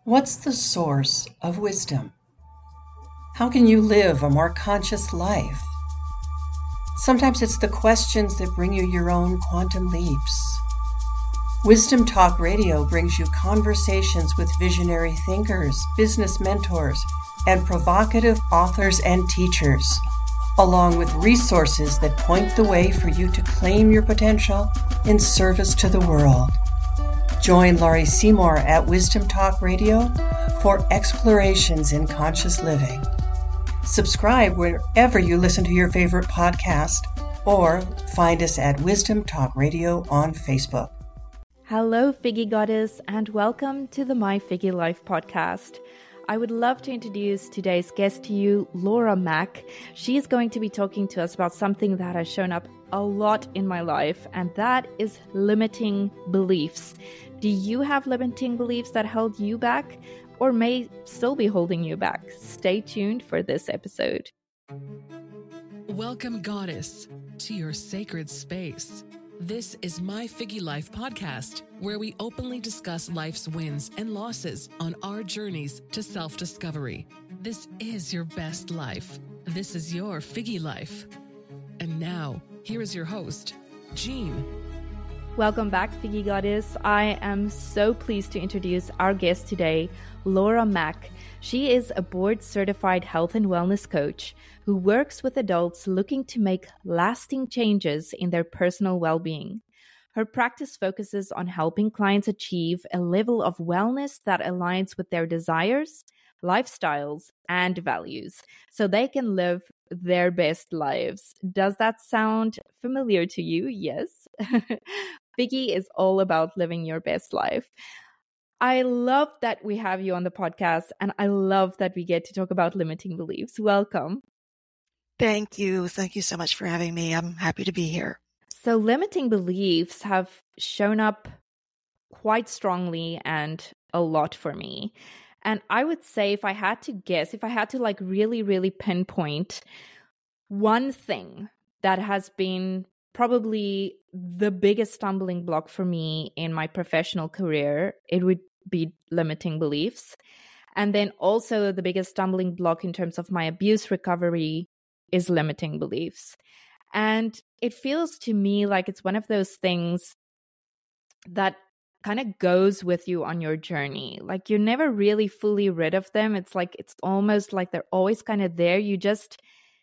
What's the source of wisdom? How can you live a more conscious life? Sometimes it's the questions that bring you your own quantum leaps. Wisdom Talk Radio brings you conversations with visionary thinkers, business mentors, and provocative authors and teachers, along with resources that point the way for you to claim your potential in service to the world. Join Laurie Seymour at Wisdom Talk Radio for explorations in conscious living. Subscribe wherever you listen to your favorite podcast, or find us at Wisdom Talk Radio on Facebook. Hello, Figgy Goddess, and welcome to the My Figgy Life podcast. I would love to introduce today's guest to you, Laura Mack. She is going to be talking to us about something that has shown up a lot in my life, and that is limiting beliefs. Do you have limiting beliefs that held you back or may still be holding you back? Stay tuned for this episode. Welcome, Goddess, to your sacred space. This is My Figgy Life podcast, where we openly discuss life's wins and losses on our journeys to self-discovery. This is your best life. This is your Figgy Life. And now, here is your host, Jean. Welcome back, Figgy Goddess. I am so pleased to introduce our guest today, Laura Mack. She is a board-certified health and wellness coach who works with adults looking to make lasting changes in their personal well-being. Her practice focuses on helping clients achieve a level of wellness that aligns with their desires, lifestyles, and values, so they can live their best lives. Does that sound familiar to you? Yes. Figgy is all about living your best life. I love that we have you on the podcast, and I love that we get to talk about limiting beliefs. Welcome. Thank you. Thank you so much for having me. I'm happy to be here. So limiting beliefs have shown up quite strongly and a lot for me. And I would say if I had to guess, if I had to really pinpoint one thing that has been probably the biggest stumbling block for me in my professional career, it would be limiting beliefs. And then also the biggest stumbling block in terms of my abuse recovery is limiting beliefs. And it feels to me like it's one of those things that kind of goes with you on your journey. Like you're never really fully rid of them. It's almost like they're always kind of there. You just,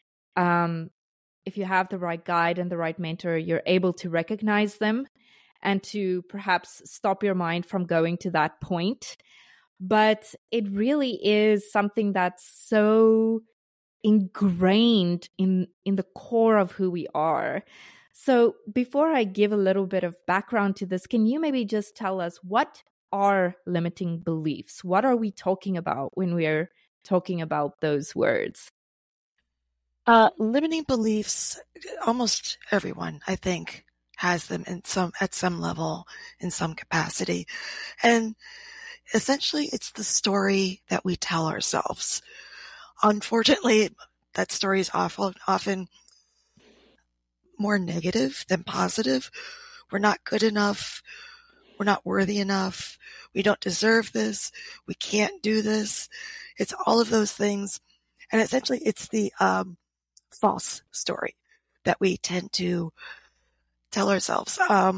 if you have the right guide and the right mentor, you're able to recognize them and to perhaps stop your mind from going to that point. But it really is something that's so ingrained in the core of who we are. So before I give a little bit of background to this, can you maybe just tell us what are limiting beliefs? What are we talking about when we're talking about those words? Limiting beliefs, almost everyone, I think, has them at some level, in some capacity. And essentially, it's the story that we tell ourselves. Unfortunately, that story is often more negative than positive. We're not good enough. We're not worthy enough. We don't deserve this. We can't do this. It's all of those things. And essentially, it's the false story that we tend to tell ourselves.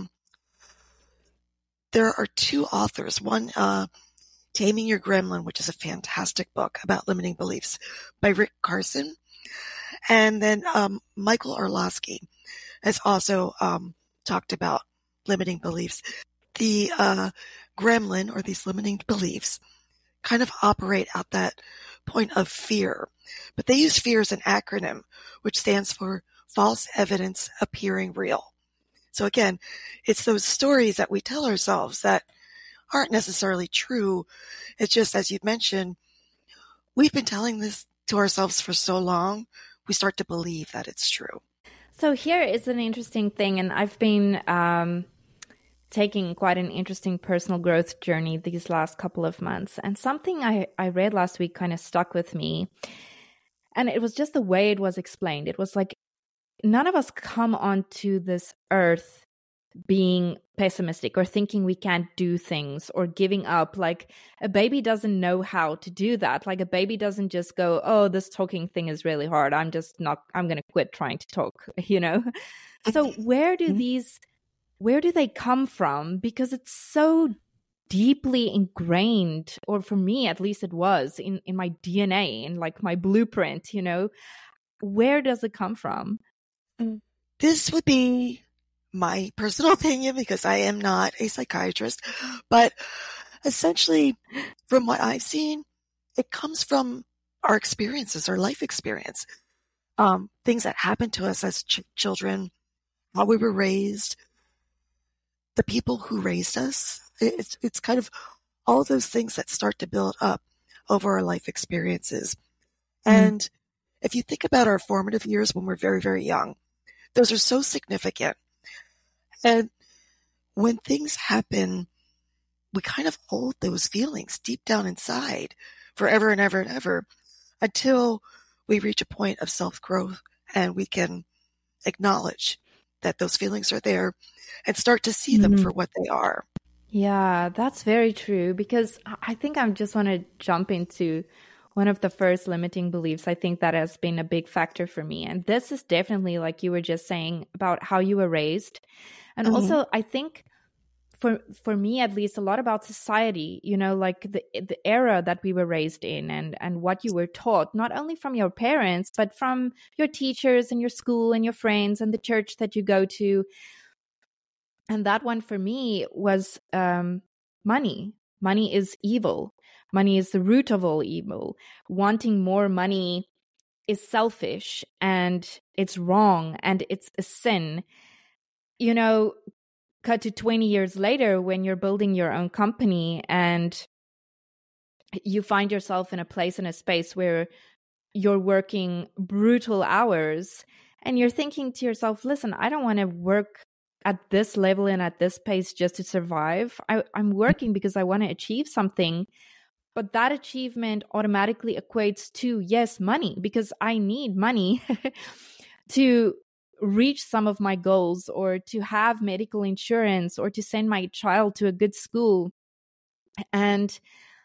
There are two authors. One, Taming Your Gremlin, which is a fantastic book about limiting beliefs by Rick Carson. And then Michael Orlowski has also talked about limiting beliefs. The gremlin, or these limiting beliefs, kind of operate at that point of fear. But they use fear as an acronym, which stands for false evidence appearing real. So again, it's those stories that we tell ourselves that aren't necessarily true. It's just, as you mentioned, we've been telling this to ourselves for so long, we start to believe that it's true. So here is an interesting thing, and I've been taking quite an interesting personal growth journey these last couple of months. And something I read last week kind of stuck with me. And it was just the way it was explained. It was like, none of us come onto this earth being pessimistic or thinking we can't do things or giving up. Like a baby doesn't know how to do that. Like a baby doesn't just go, oh, this talking thing is really hard. I'm going to quit trying to talk, you know? So where do they come from? Because it's so deeply ingrained, or for me, at least it was in my DNA, in like my blueprint, you know, where does it come from? This would be my personal opinion because I am not a psychiatrist, but essentially from what I've seen, it comes from our experiences, our life experience, things that happened to us as children, how we were raised, the people who raised us. It's kind of all those things that start to build up over our life experiences. And if you think about our formative years when we're very, very young, those are so significant. And when things happen, we kind of hold those feelings deep down inside forever and ever and ever until we reach a point of self-growth and we can acknowledge that those feelings are there and start to see them for what they are. Yeah, that's very true, because I think I just want to jump into one of the first limiting beliefs. I think that has been a big factor for me. And this is definitely, like you were just saying, about how you were raised. And also, I think for me, at least, a lot about society, you know, like the era that we were raised in and what you were taught, not only from your parents, but from your teachers and your school and your friends and the church that you go to. And that one for me was money. Money is evil. Money is the root of all evil. Wanting more money is selfish and it's wrong and it's a sin. You know, cut to 20 years later when you're building your own company and you find yourself in a place, in a space where you're working brutal hours and you're thinking to yourself, listen, I don't want to work at this level and at this pace just to survive. I'm working because I want to achieve something. But that achievement automatically equates to, yes, money, because I need money to reach some of my goals, or to have medical insurance, or to send my child to a good school. And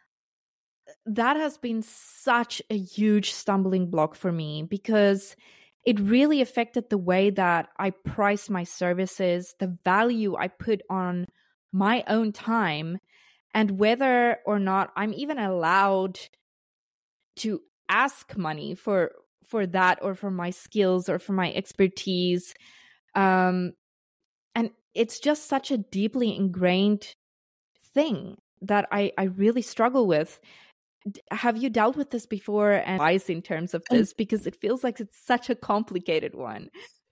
that has been such a huge stumbling block for me, because it really affected the way that I price my services, the value I put on my own time, and whether or not I'm even allowed to ask money for that, or for my skills, or for my expertise. And it's just such a deeply ingrained thing that I really struggle with. Have you dealt with this before, and advice in terms of this? Because it feels like it's such a complicated one.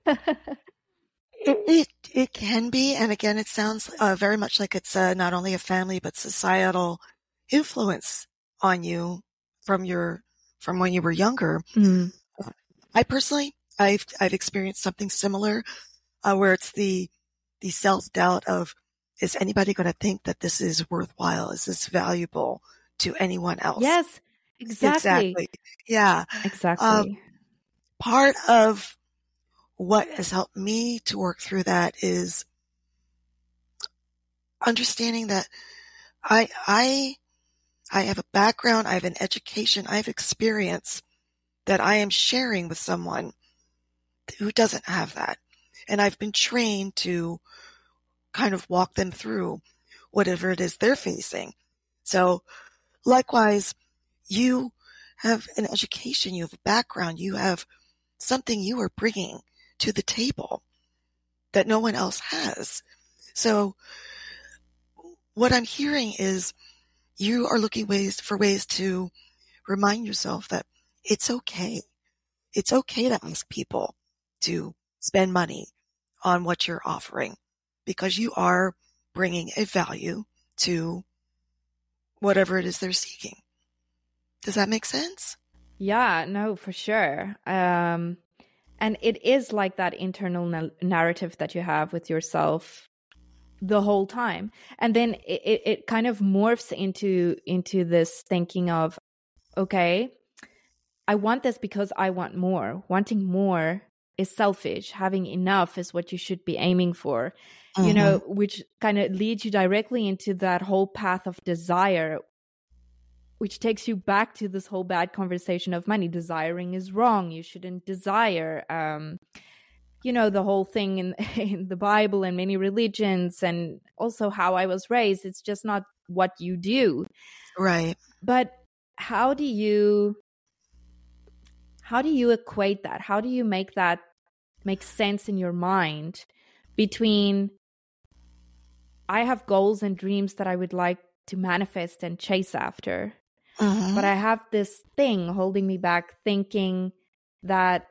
It can be. And again, it sounds very much like it's not only a family, but societal influence on you from when you were younger. I personally, I've experienced something similar, where it's the self-doubt of, is anybody going to think that this is worthwhile? Is this valuable to anyone else? Yes, exactly. Yeah. Exactly. Part of what has helped me to work through that is understanding that I have a background, I have an education, I have experience that I am sharing with someone who doesn't have that. And I've been trained to kind of walk them through whatever it is they're facing. So likewise, you have an education, you have a background, you have something you are bringing to the table that no one else has. So what I'm hearing is you are looking for ways to remind yourself that it's okay. It's okay to ask people to spend money on what you're offering, because you are bringing a value to whatever it is they're seeking. Does that make sense? Yeah, no, for sure. And it is like that internal narrative that you have with yourself the whole time. And then it kind of morphs into this thinking of, okay, I want this because I want more. Wanting more is selfish. Having enough is what you should be aiming for, Mm-hmm. which kind of leads you directly into that whole path of desire, which takes you back to this whole bad conversation of money. Desiring is wrong. You shouldn't desire. The whole thing in the Bible and many religions, and also how I was raised. It's just not what you do. Right. But how do you equate that? How do you make that make sense in your mind between I have goals and dreams that I would like to manifest and chase after, Mm-hmm. but I have this thing holding me back, thinking that,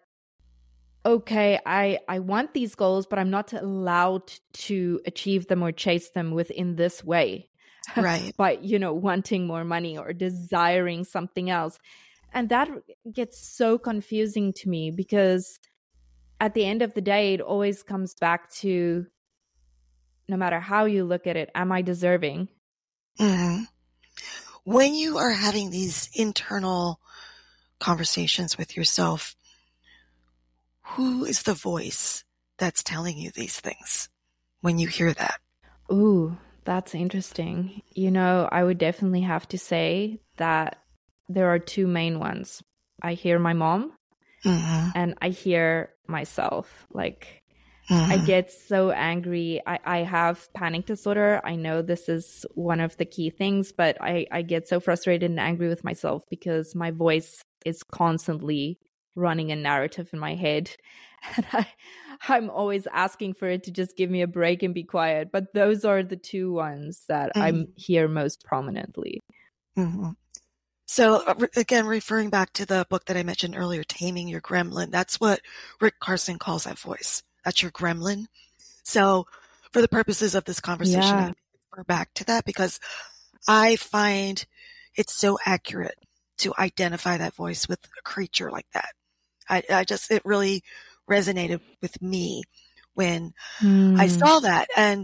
okay, I want these goals, but I'm not allowed to achieve them or chase them within this way. Right. By, wanting more money or desiring something else. And that gets so confusing to me, because at the end of the day, it always comes back to, no matter how you look at it, am I deserving? Mm-hmm. When you are having these internal conversations with yourself, who is the voice that's telling you these things when you hear that? Ooh, that's interesting. I would definitely have to say that there are two main ones. I hear my mom, Mm-hmm. and I hear myself. Like, Mm-hmm. I get so angry. I have panic disorder. I know this is one of the key things, but I get so frustrated and angry with myself because my voice is constantly running a narrative in my head. And I'm always asking for it to just give me a break and be quiet. But those are the two ones that Mm-hmm. I hear most prominently. Mm-hmm. So again, referring back to the book that I mentioned earlier, Taming Your Gremlin, that's what Rick Carson calls that voice. That's your gremlin. So for the purposes of this conversation, Yeah. I refer back to that because I find it's so accurate to identify that voice with a creature like that. It really resonated with me when I saw that. And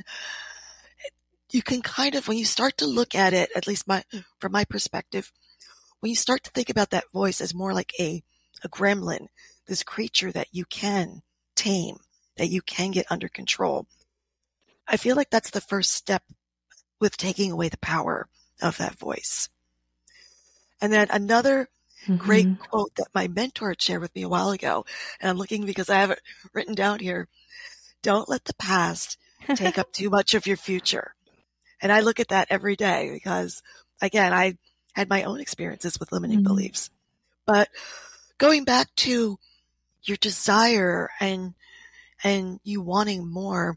you can kind of, when you start to look at it, at least from my perspective, when you start to think about that voice as more like a gremlin, this creature that you can tame, that you can get under control, I feel like that's the first step with taking away the power of that voice. And then another great quote that my mentor had shared with me a while ago, and I'm looking because I have it written down here: don't let the past take up too much of your future. And I look at that every day because, again, I had my own experiences with limiting beliefs. But going back to your desire and you wanting more,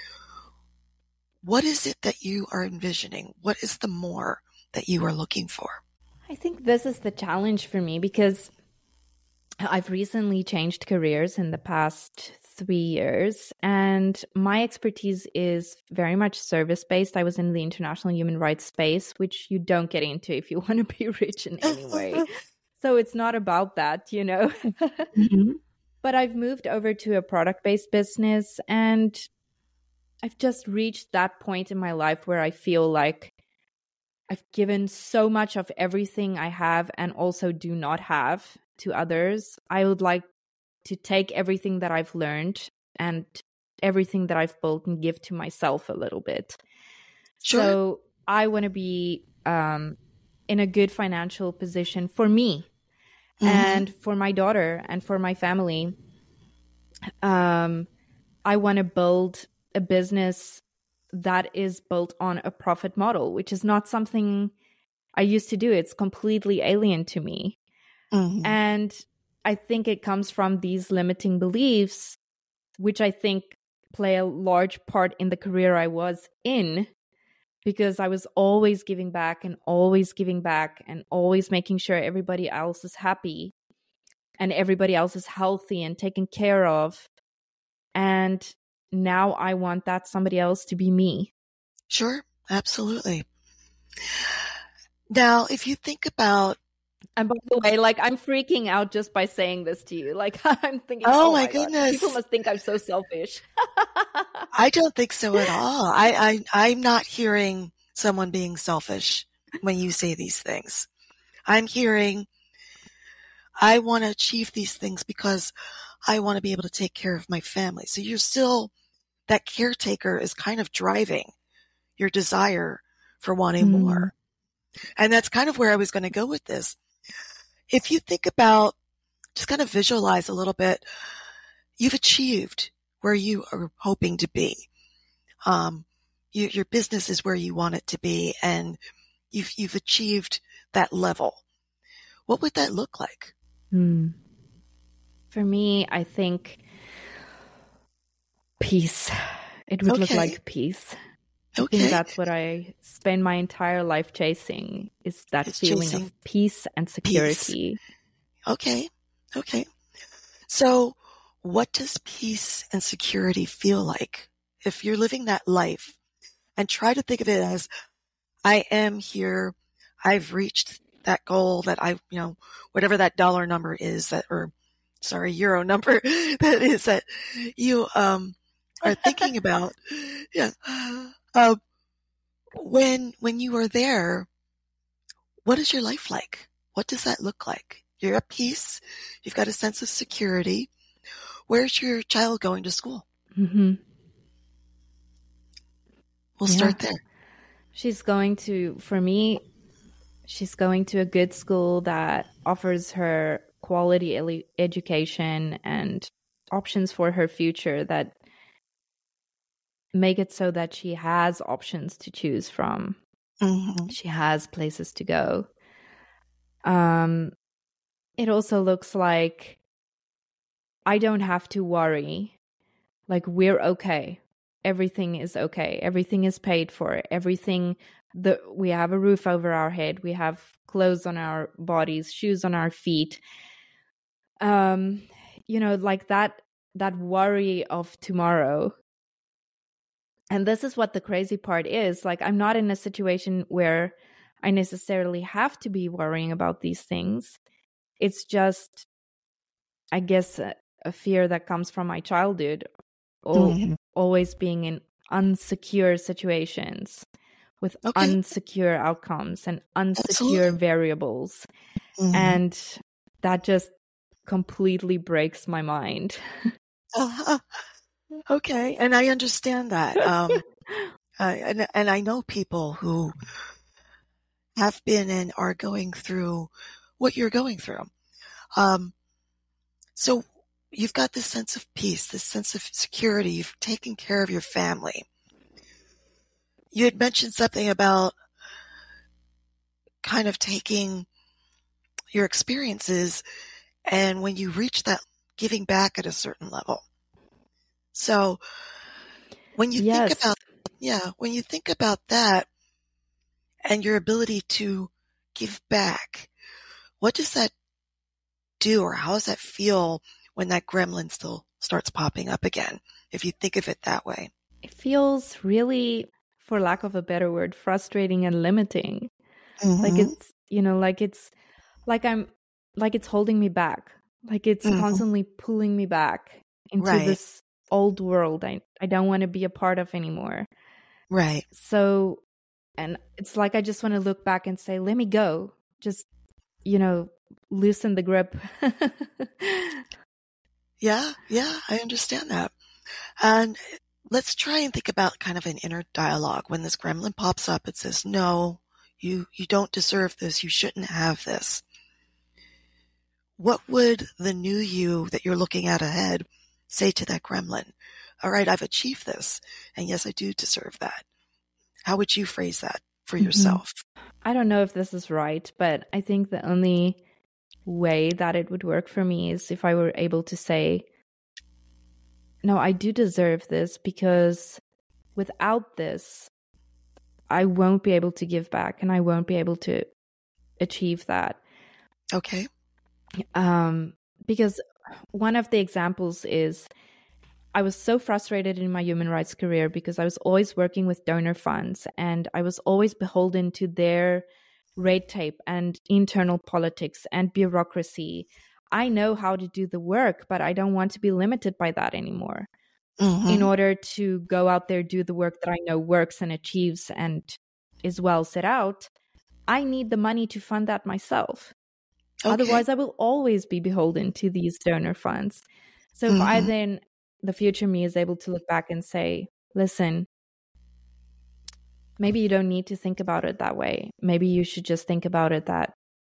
what is it that you are envisioning? What is the more that you are looking for? I think this is the challenge for me because I've recently changed careers in the past 3 years, and my expertise is very much service-based. I was in the international human rights space, which you don't get into if you want to be rich in any way. So it's not about that, Mm-hmm. But I've moved over to a product-based business, and I've just reached that point in my life where I feel like I've given so much of everything I have and also do not have to others. I would like to take everything that I've learned and everything that I've built and give to myself a little bit. Sure. So I want to be in a good financial position for me and for my daughter and for my family. I want to build a business that is built on a profit model, which is not something I used to do. It's completely alien to me. Mm-hmm. And I think it comes from these limiting beliefs, which I think play a large part in the career I was in, because I was always giving back and always giving back and always making sure everybody else is happy and everybody else is healthy and taken care of. And now I want that somebody else to be me. Sure, absolutely. Now, if you think about... And by the way, like, I'm freaking out just by saying this to you. Like, I'm thinking, Oh my God, goodness. people must think I'm so selfish. I don't think so at all. I'm not hearing someone being selfish when you say these things. I'm hearing, I want to achieve these things because I want to be able to take care of my family. So you're still, that caretaker is kind of driving your desire for wanting more. And that's kind of where I was going to go with this. If you think about, just kind of visualize a little bit, you've achieved where you are hoping to be. Your business is where you want it to be, and you've achieved that level. What would that look like? For me, I think peace. It would look like peace. I think that's what I spend my entire life chasing, is that feeling of peace and security. Peace. Okay. So what does peace and security feel like if you're living that life? And try to think of it as, I am here, I've reached that goal that whatever that dollar number is euro number that is that you are thinking about. Yeah. When you are there, what is your life like? What does that look like? You're at peace. You've got a sense of security. Where's your child going to school? Mm-hmm. We'll start there. She's going to a good school that offers her quality education and options for her future that make it so that she has options to choose from. Mm-hmm. She has places to go. It also looks like I don't have to worry. Like, we're okay. Everything is okay. Everything is paid for. We have a roof over our head. We have clothes on our bodies, shoes on our feet. Like that worry of tomorrow. And this is what the crazy part is. Like, I'm not in a situation where I necessarily have to be worrying about these things. It's just, I guess, a fear that comes from my childhood. Always being in unsecure situations with unsecure outcomes and unsecure variables. And that just completely breaks my mind. Okay. And I understand that. And I know people who have been and are going through what you're going through. So you've got this sense of peace, this sense of security. You've taken care of your family. You had mentioned something about kind of taking your experiences and when you reach that, giving back at a certain level. So when you think about that and your ability to give back, what does that do, or how does that feel when that gremlin still starts popping up again, if you think of it that way? It feels really, for lack of a better word, frustrating and limiting. Like it's holding me back. Like it's constantly pulling me back into this old world I don't want to be a part of anymore. Right. So, and it's like I just want to look back and say, let me go. Just, loosen the grip. Yeah, I understand that. And let's try and think about kind of an inner dialogue. When this gremlin pops up, it says, no, you don't deserve this. You shouldn't have this. What would the new you that you're looking at ahead say to that gremlin? All right, I've achieved this. And yes, I do deserve that. How would you phrase that for yourself? I don't know if this is right, but I think the only way that it would work for me is if I were able to say, no, I do deserve this, because without this, I won't be able to give back and I won't be able to achieve that. Okay. Because one of the examples is I was so frustrated in my human rights career because I was always working with donor funds and I was always beholden to their red tape and internal politics and bureaucracy. I know how to do the work, but I don't want to be limited by that anymore. In order to go out there, do the work that I know works and achieves and is well set out, I need the money to fund that myself. Okay. Otherwise, I will always be beholden to these donor funds. So if I then, the future me is able to look back and say, listen, maybe you don't need to think about it that way. Maybe you should just think about it that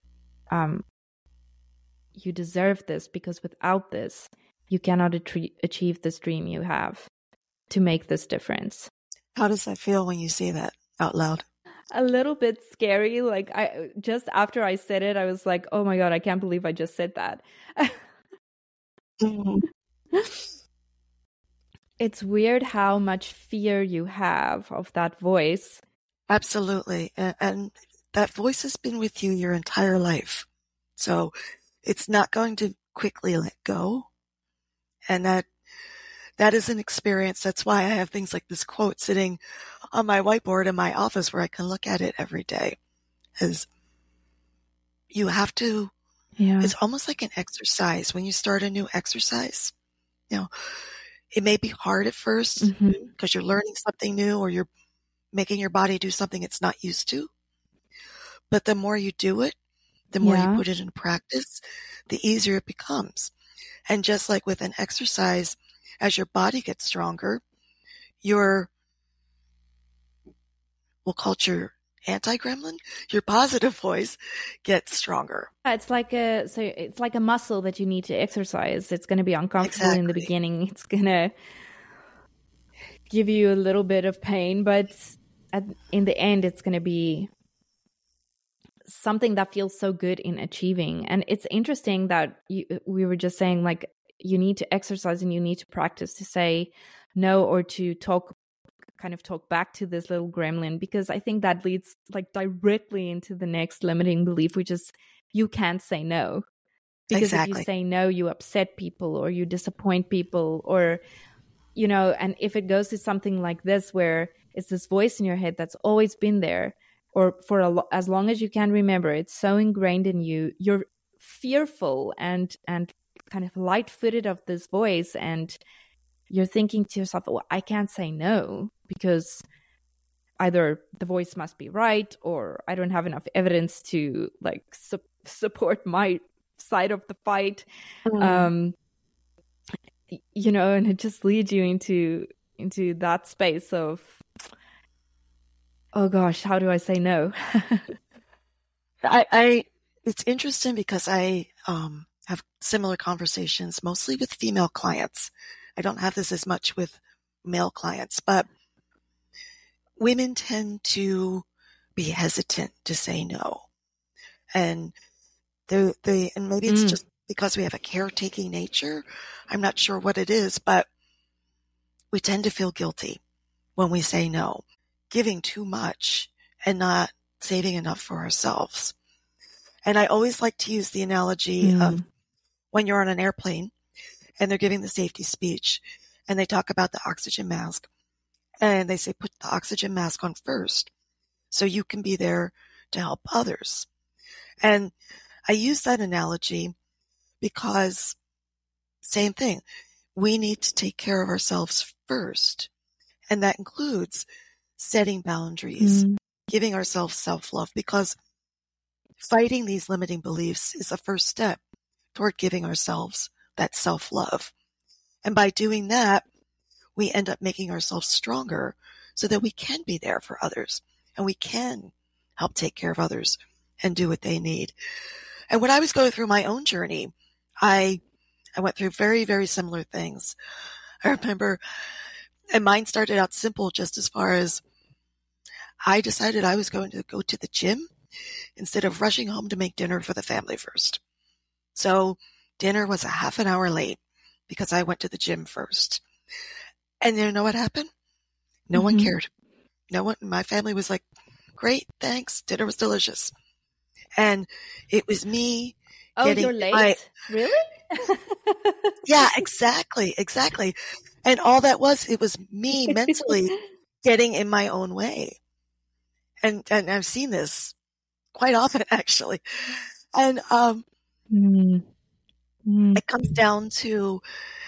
you deserve this, because without this, you cannot achieve this dream you have to make this difference. How does that feel when you say that out loud? A little bit scary. Like, I just after I said it, I was like, oh my God, I can't believe I just said that. It's weird how much fear you have of that voice. Absolutely. And that voice has been with you your entire life. So it's not going to quickly let go. And that is an experience. That's why I have things like this quote sitting on my whiteboard in my office where I can look at it every day. Is you have to, it's almost like an exercise. When you start a new exercise, it may be hard at first because you're learning something new or you're making your body do something it's not used to. But the more you do it, the more you put it in practice, the easier it becomes. And just like with an exercise, as your body gets stronger, we'll call it your anti-gremlin, your positive voice gets stronger. It's like a muscle that you need to exercise. It's going to be uncomfortable in the beginning. It's going to give you a little bit of pain, but in the end, it's going to be something that feels so good in achieving. And it's interesting that we were just saying, like, you need to exercise and you need to practice to say no, or to talk back to this little gremlin, because I think that leads like directly into the next limiting belief, which is you can't say no. Because if you say no, you upset people or you disappoint people, or, and if it goes to something like this, where it's this voice in your head that's always been there, or for as long as you can remember, it's so ingrained in you, you're fearful and kind of light-footed of this voice, and you're thinking to yourself, well, I can't say no because either the voice must be right, or I don't have enough evidence to like support my side of the fight. And it just leads you into that space of, oh gosh, how do I say no? It's interesting because I have similar conversations mostly with female clients. I don't have this as much with male clients, but women tend to be hesitant to say no. And and maybe it's just because we have a caretaking nature. I'm not sure what it is, but we tend to feel guilty when we say no, giving too much and not saving enough for ourselves. And I always like to use the analogy of when you're on an airplane and they're giving the safety speech and they talk about the oxygen mask and they say, put the oxygen mask on first so you can be there to help others. And I use that analogy because same thing, we need to take care of ourselves first. And that includes setting boundaries, giving ourselves self-love, because fighting these limiting beliefs is the first step toward giving ourselves that self-love. And by doing that, we end up making ourselves stronger so that we can be there for others and we can help take care of others and do what they need. And when I was going through my own journey, I went through very, very similar things. I remember, and mine started out simple, just as far as I decided I was going to go to the gym instead of rushing home to make dinner for the family first. So dinner was a half an hour late because I went to the gym first. And you know what happened? No one cared. No one, my family was like, great, thanks. Dinner was delicious. And it was me getting, you're late? Really? Yeah, exactly. And all that was, it was me mentally getting in my own way. And I've seen this quite often, actually. And it comes down to,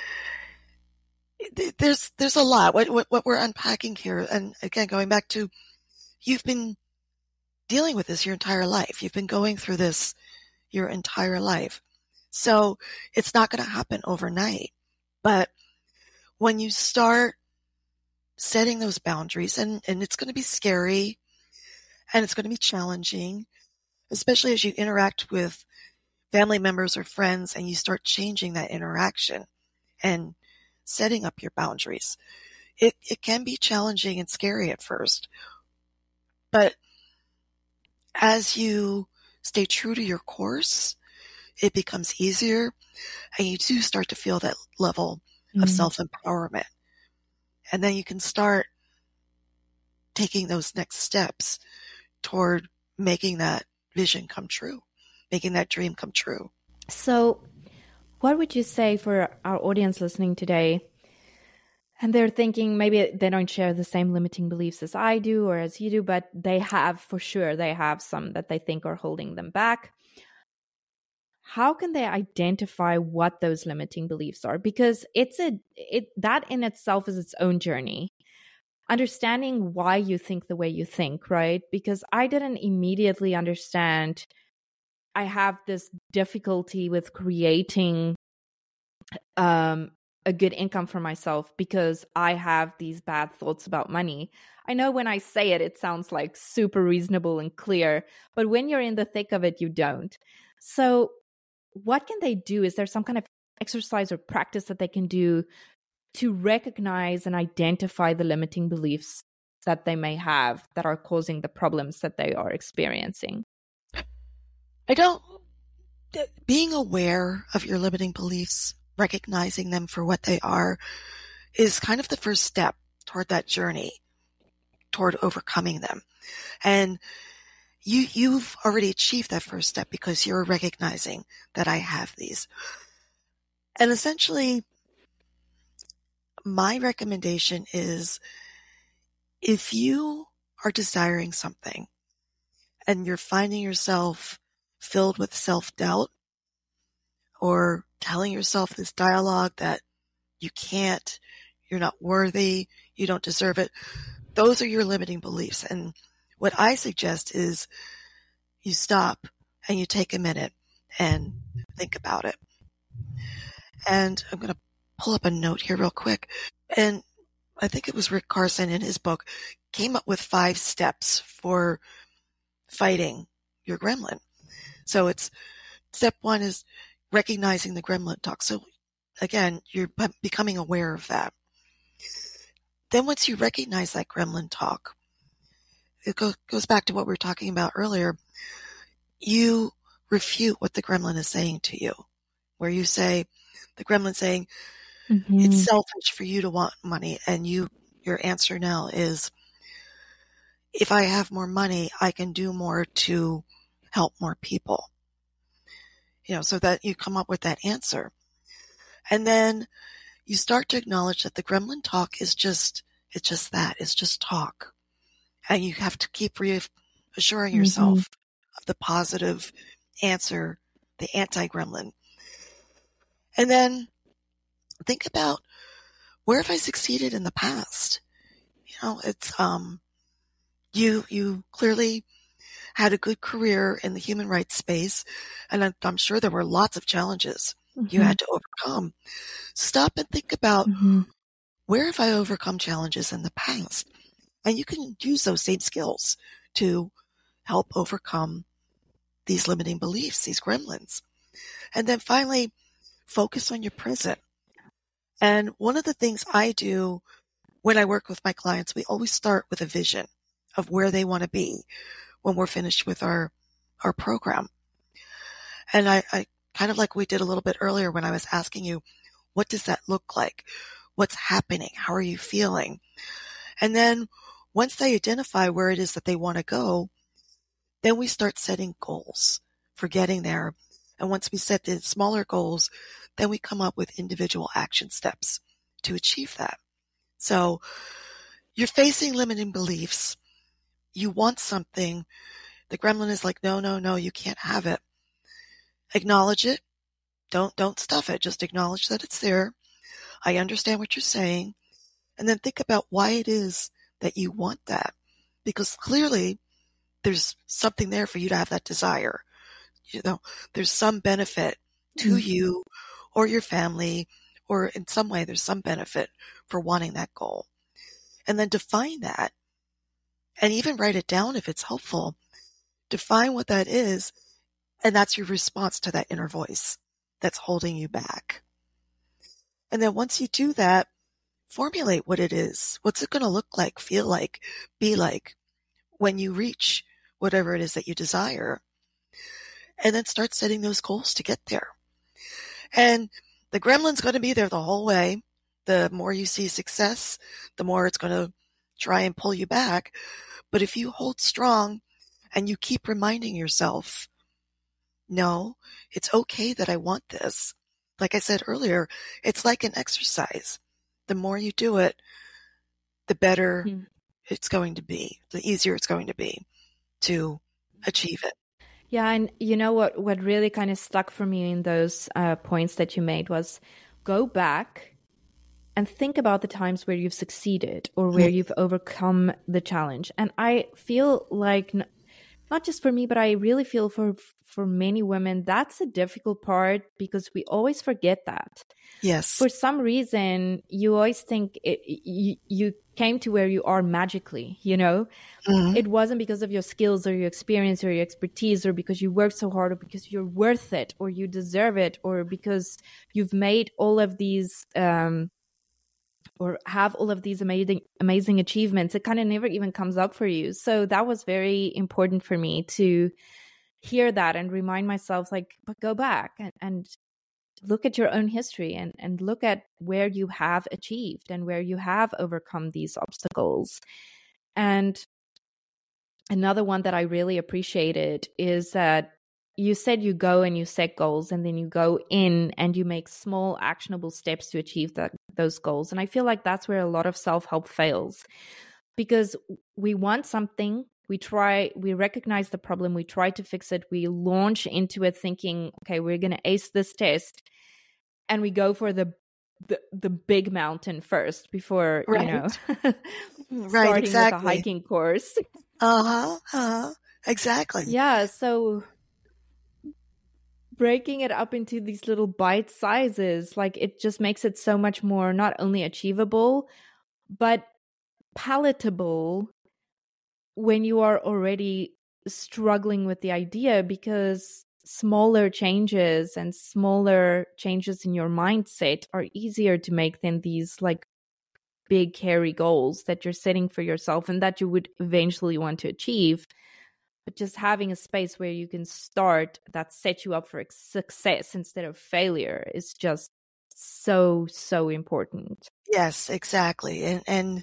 there's a lot. What we're unpacking here, and again, going back to, you've been dealing with this your entire life. You've been going through this your entire life. So it's not going to happen overnight. But when you start setting those boundaries, and it's going to be scary and it's going to be challenging, especially as you interact with family members or friends and you start changing that interaction and setting up your boundaries. It can be challenging and scary at first, but as you stay true to your course, it becomes easier, and you do start to feel that level of self-empowerment. And then you can start taking those next steps toward making that vision come true, making that dream come true. So what would you say for our audience listening today? And they're thinking maybe they don't share the same limiting beliefs as I do or as you do, but they have, for sure, they have some that they think are holding them back. How can they identify what those limiting beliefs are? Because that in itself is its own journey. Understanding why you think the way you think, right? Because I didn't immediately understand. I have this difficulty with creating a good income for myself because I have these bad thoughts about money. I know when I say it, it sounds like super reasonable and clear, but when you're in the thick of it, you don't. So what can they do? Is there some kind of exercise or practice that they can do to recognize and identify the limiting beliefs that they may have that are causing the problems that they are experiencing? Being aware of your limiting beliefs, recognizing them for what they are, is kind of the first step toward that journey, toward overcoming them. And you've already achieved that first step because you're recognizing that I have these. And essentially, my recommendation is if you are desiring something and you're finding yourself filled with self-doubt or telling yourself this dialogue that you can't, you're not worthy, you don't deserve it, those are your limiting beliefs. And what I suggest is you stop and you take a minute and think about it. And I'm going to pull up a note here real quick. And I think it was Rick Carson in his book came up with 5 steps for fighting your gremlin. So it's step 1 is recognizing the gremlin talk. So again, you're becoming aware of that. Then once you recognize that gremlin talk, it goes back to what we were talking about earlier. You refute what the gremlin is saying to you, where you say, the gremlin saying, it's selfish for you to want money. And your answer now is, if I have more money, I can do more to help more people. So that you come up with that answer. And then you start to acknowledge that the gremlin talk is just talk. And you have to keep reassuring yourself of the positive answer, the anti-gremlin. And then think about, where have I succeeded in the past? It's, you clearly had a good career in the human rights space, and I'm sure there were lots of challenges you had to overcome. Stop and think about, where have I overcome challenges in the past? And you can use those same skills to help overcome these limiting beliefs, these gremlins. And then finally, focus on your present. And one of the things I do when I work with my clients, we always start with a vision of where they want to be when we're finished with our program. And I kind of like we did a little bit earlier when I was asking you, what does that look like? What's happening? How are you feeling? And then once they identify where it is that they want to go, then we start setting goals for getting there. And once we set the smaller goals, then we come up with individual action steps to achieve that. So you're facing limiting beliefs. You want something. The gremlin is like, no, you can't have it. Acknowledge it. Don't stuff it. Just acknowledge that it's there. I understand what you're saying. And then think about why it is that you want that. Because clearly there's something there for you to have that desire. There's some benefit to you or your family or in some way there's some benefit for wanting that goal. And then define that, and even write it down if it's helpful. Define what that is, and that's your response to that inner voice that's holding you back. And then once you do that, formulate what it is. What's it going to look like, feel like, be like when you reach whatever it is that you desire? And then start setting those goals to get there. And the gremlin's going to be there the whole way. The more you see success, the more it's going to try and pull you back. But if you hold strong and you keep reminding yourself, no, it's okay that I want this. Like I said earlier, it's like an exercise. The more you do it, the better it's going to be, the easier it's going to be to achieve it. Yeah, and you know what really kind of stuck for me in those points that you made was go back and think about the times where you've succeeded or where you've overcome the challenge. And I feel like not just for me, but I really feel for many women, that's a difficult part because we always forget that. Yes. For some reason, you always think you came to where you are magically, you know? Mm-hmm. It wasn't because of your skills or your experience or your expertise or because you worked so hard or because you're worth it or you deserve it or because you've made all of these or have all of these amazing achievements. It kind of never even comes up for you. So that was very important for me to hear that and remind myself, like, but go back and look at your own history and look at where you have achieved and where you have overcome these obstacles. And another one that I really appreciated is that you said you go and you set goals and then you go in and you make small actionable steps to achieve those goals. And I feel like that's where a lot of self-help fails because we want something, we recognize the problem, we try to fix it, we launch into it thinking, okay, we're going to ace this test. And we go for the big mountain first before, right. You know, right, starting exactly. with a hiking course. Exactly. Yeah. So breaking it up into these little bite sizes, like it just makes it so much more not only achievable, but palatable when you are already struggling with the idea, because smaller changes and smaller changes in your mindset are easier to make than these like big hairy goals that you're setting for yourself and that you would eventually want to achieve. But just having a space where you can start that sets you up for success instead of failure is just so important. Yes, exactly. And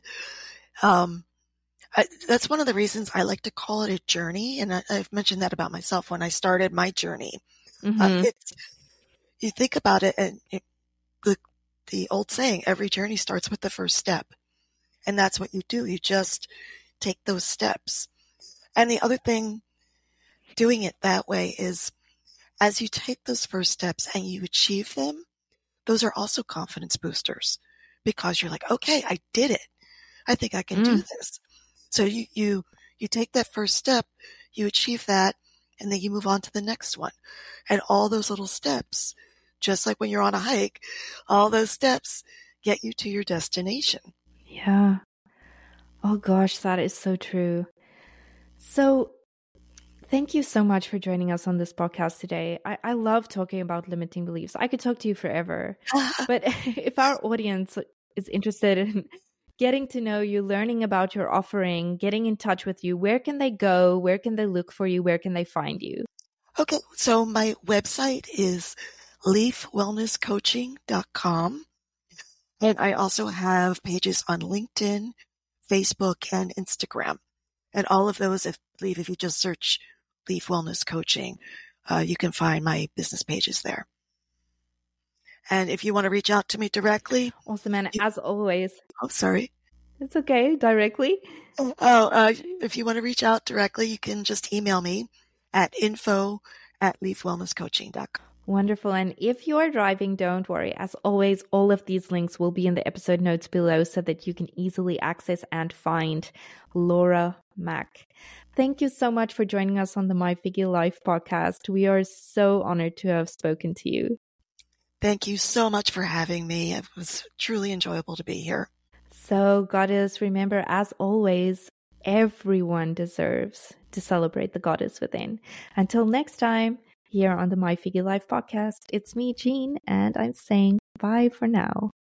that's one of the reasons I like to call it a journey. And I've mentioned that about myself when I started my journey. Mm-hmm. You think about it, and the old saying, every journey starts with the first step. And that's what you do. You just take those steps. And the other thing, doing it that way is as you take those first steps and you achieve them, those are also confidence boosters because you're like, okay, I did it. I think I can do this. So you take that first step, you achieve that, and then you move on to the next one. And all those little steps, just like when you're on a hike, all those steps get you to your destination. Yeah. Oh gosh, that is so true. So thank you so much for joining us on this podcast today. I love talking about limiting beliefs. I could talk to you forever. But if our audience is interested in getting to know you, learning about your offering, getting in touch with you, where can they go? Where can they look for you? Where can they find you? Okay, so my website is leafwellnesscoaching.com. And I also have pages on LinkedIn, Facebook, and Instagram. And all of those, if you just search Leaf Wellness Coaching, you can find my business pages there. And if you want to reach out to me directly. Awesome. And as always. Oh, sorry. It's okay. Directly. If you want to reach out directly, you can just email me at info@leafwellnesscoaching.com. Wonderful. And if you are driving, don't worry. As always, all of these links will be in the episode notes below so that you can easily access and find Laura Mack. Thank you so much for joining us on the My Figgy Life podcast. We are so honored to have spoken to you. Thank you so much for having me. It was truly enjoyable to be here. So, Goddess, remember, as always, everyone deserves to celebrate the goddess within. Until next time, here on the My Figgy Life podcast, it's me, Jean, and I'm saying bye for now.